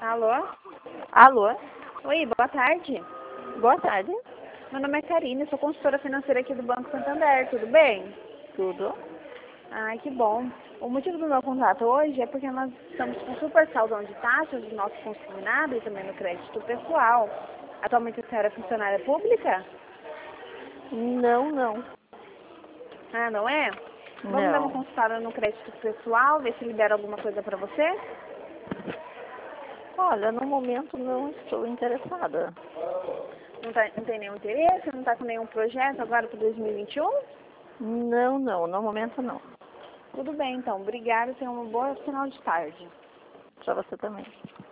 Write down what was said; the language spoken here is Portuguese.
Alô? Alô? Oi, boa tarde. Boa tarde. Meu nome é Karine, sou consultora financeira aqui do Banco Santander, tudo bem? Tudo? Ai, que bom. O motivo do meu contato hoje é porque nós estamos com super saldão de taxas do nosso consignado e também no crédito pessoal. Atualmente a senhora é funcionária pública? Não. Ah, não é? Vamos dar uma Não. consultada no crédito pessoal, ver se libera alguma coisa para você? Olha, no momento não estou interessada. Não tem nenhum interesse? Não está com nenhum projeto agora para 2021? Não. No momento não. Tudo bem, então. Obrigada. Tenha uma boa final de tarde. Para você também.